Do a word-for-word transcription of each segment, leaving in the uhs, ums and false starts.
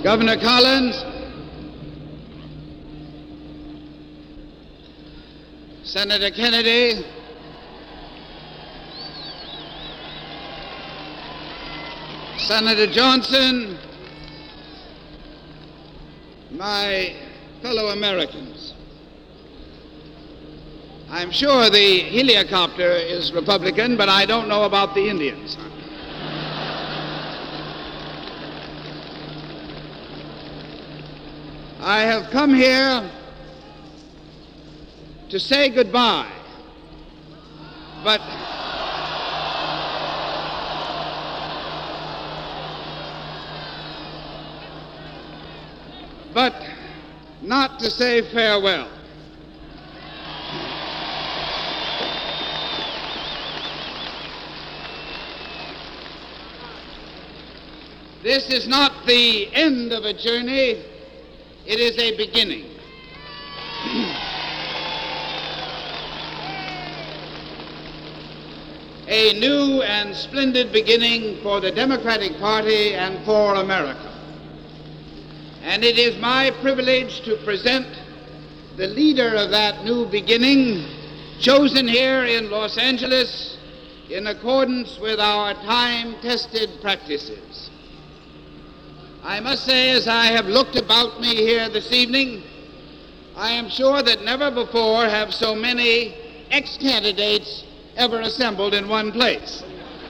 Governor Collins, Senator Kennedy, Senator Johnson, my fellow Americans. I'm sure the helicopter is Republican, but I don't know about the Indians. I have come here to say goodbye, but but not to say farewell. This is not the end of a journey, it is a beginning. A new and splendid beginning for the Democratic Party and for America. And it is my privilege to present the leader of that new beginning, chosen here in Los Angeles in accordance with our time-tested practices. I must say, as I have looked about me here this evening, I am sure that never before have so many ex-candidates ever assembled in one place.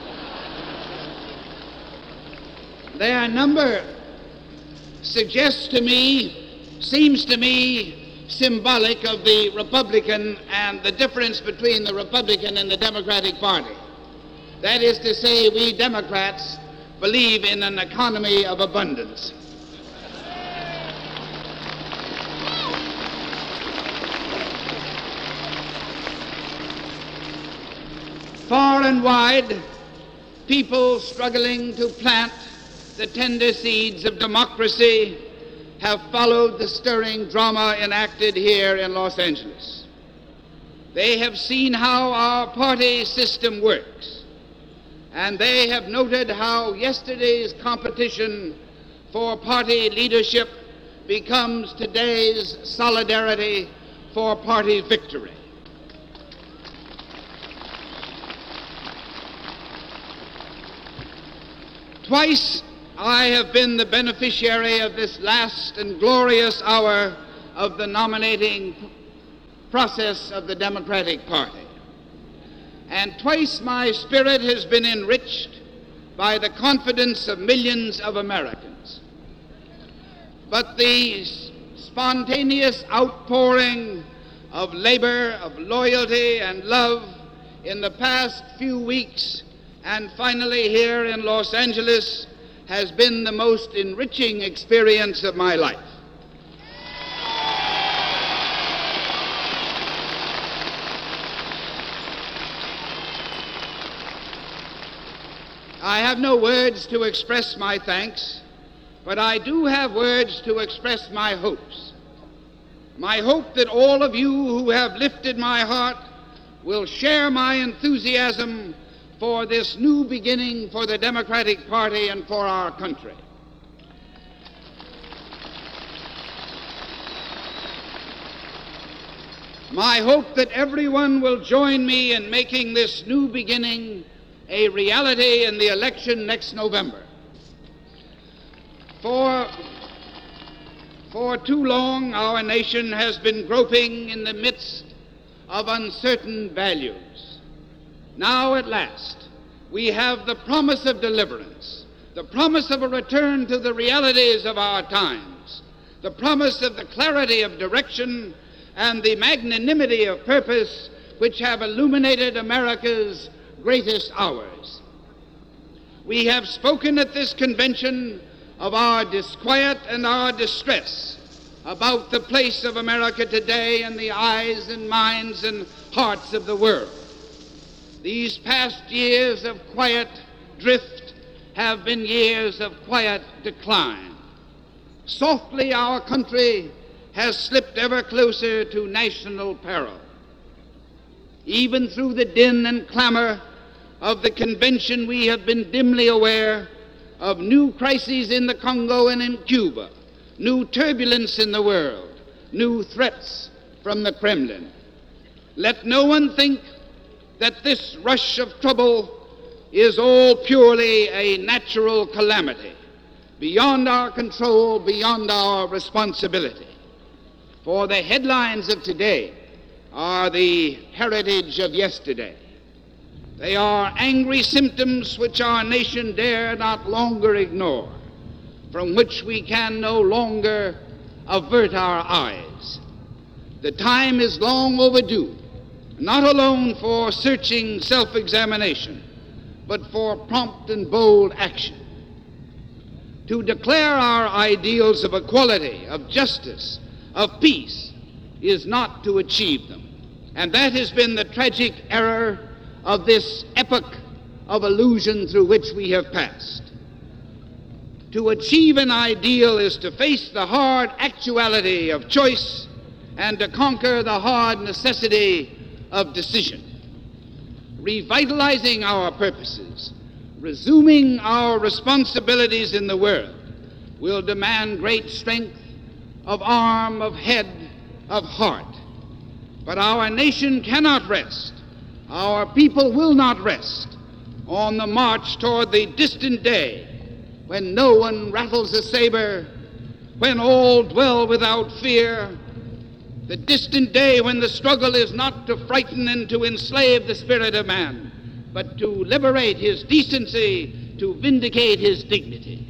Their number suggests to me, seems to me, symbolic of the Republican and the difference between the Republican and the Democratic Party. That is to say, we Democrats believe in an economy of abundance. Far and wide, people struggling to plant the tender seeds of democracy have followed the stirring drama enacted here in Los Angeles. They have seen how our party system works, and they have noted how yesterday's competition for party leadership becomes today's solidarity for party victory. Twice I have been the beneficiary of this last and glorious hour of the nominating process of the Democratic Party. And twice my spirit has been enriched by the confidence of millions of Americans. But the spontaneous outpouring of labor, of loyalty and love in the past few weeks, and finally here in Los Angeles, has been the most enriching experience of my life. I have no words to express my thanks, but I do have words to express my hopes. My hope that all of you who have lifted my heart will share my enthusiasm for this new beginning for the Democratic Party and for our country. My hope that everyone will join me in making this new beginning a reality in the election next November. For, for too long, our nation has been groping in the midst of uncertain values. Now, at last, we have the promise of deliverance, the promise of a return to the realities of our times, the promise of the clarity of direction and the magnanimity of purpose which have illuminated America's greatest hours. We have spoken at this convention of our disquiet and our distress about the place of America today in the eyes and minds and hearts of the world. These past years of quiet drift have been years of quiet decline. Softly, our country has slipped ever closer to national peril. Even through the din and clamor of the convention, we have been dimly aware of new crises in the Congo and in Cuba, new turbulence in the world, new threats from the Kremlin. Let no one think that this rush of trouble is all purely a natural calamity, beyond our control, beyond our responsibility. For the headlines of today are the heritage of yesterday. They are angry symptoms which our nation dare not longer ignore, from which we can no longer avert our eyes. The time is long overdue, not alone for searching self-examination, but for prompt and bold action. To declare our ideals of equality, of justice, of peace, is not to achieve them. And that has been the tragic error of this epoch of illusion through which we have passed. To achieve an ideal is to face the hard actuality of choice and to conquer the hard necessity of decision. Revitalizing our purposes, resuming our responsibilities in the world, will demand great strength of arm, of head, of heart. But our nation cannot rest, our people will not rest on the march toward the distant day when no one rattles a saber, when all dwell without fear, the distant day when the struggle is not to frighten and to enslave the spirit of man, but to liberate his decency, to vindicate his dignity.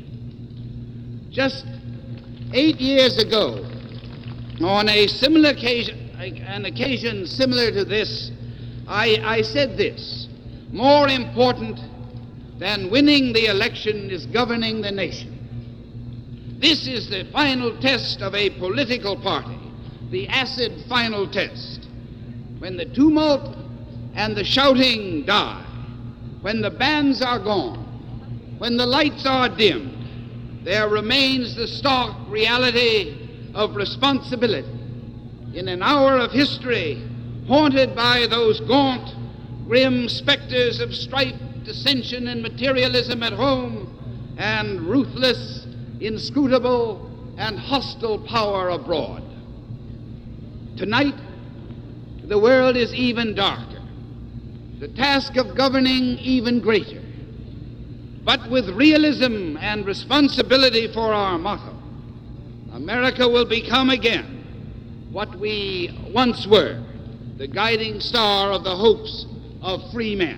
Just eight years ago, on a similar occasion, an occasion similar to this, I, I said this: more important than winning the election is governing the nation. This is the final test of a political party, the acid final test. When the tumult and the shouting die, when the bands are gone, when the lights are dimmed, there remains the stark reality of responsibility. In an hour of history haunted by those gaunt, grim specters of strife, dissension, and materialism at home, and ruthless, inscrutable, and hostile power abroad. Tonight, the world is even darker, the task of governing even greater. But with realism and responsibility for our motto, America will become again what we once were, the guiding star of the hopes of free men.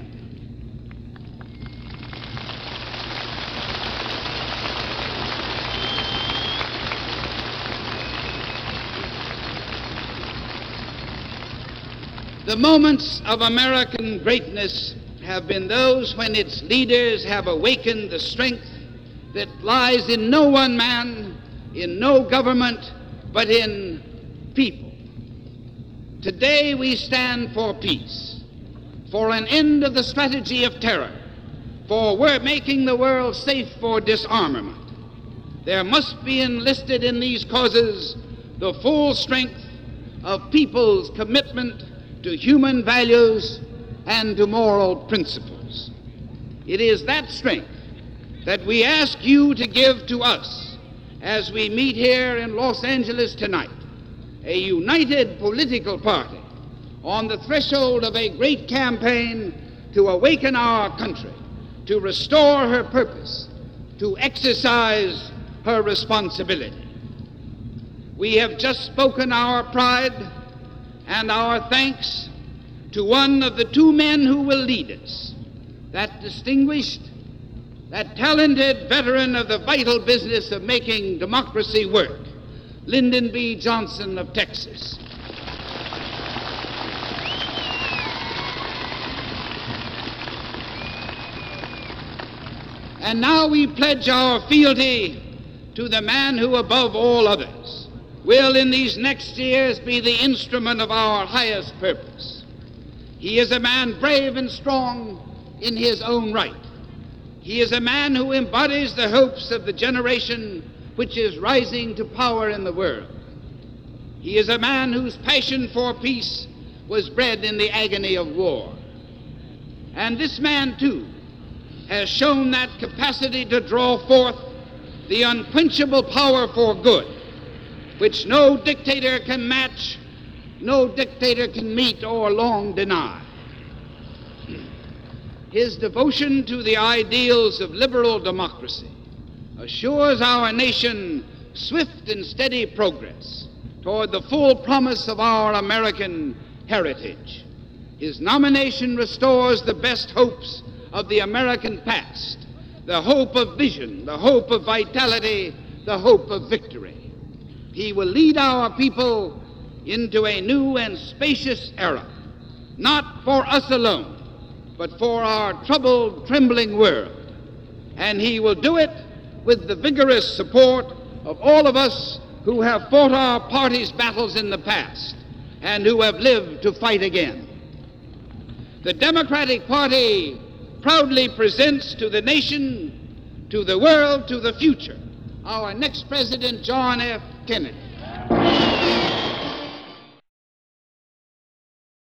The moments of American greatness have been those when its leaders have awakened the strength that lies in no one man, in no government, but in people. Today we stand for peace, for an end of the strategy of terror, for we're making the world safe for disarmament. There must be enlisted in these causes the full strength of people's commitment to human values and to moral principles. It is that strength that we ask you to give to us as we meet here in Los Angeles tonight, a united political party on the threshold of a great campaign to awaken our country, to restore her purpose, to exercise her responsibility. We have just spoken our pride and our thanks to one of the two men who will lead us, that distinguished, that talented veteran of the vital business of making democracy work, Lyndon B. Johnson of Texas. And now we pledge our fealty to the man who, above all others, will in these next years be the instrument of our highest purpose. He is a man brave and strong in his own right. He is a man who embodies the hopes of the generation which is rising to power in the world. He is a man whose passion for peace was bred in the agony of war. And this man, too, has shown that capacity to draw forth the unquenchable power for good, which no dictator can match, no dictator can meet or long deny. His devotion to the ideals of liberal democracy assures our nation swift and steady progress toward the full promise of our American heritage. His nomination restores the best hopes of the American past, the hope of vision, the hope of vitality, the hope of victory. He will lead our people into a new and spacious era, not for us alone, but for our troubled, trembling world. And he will do it with the vigorous support of all of us who have fought our party's battles in the past and who have lived to fight again. The Democratic Party proudly presents to the nation, to the world, to the future, our next President, John F. Kennedy.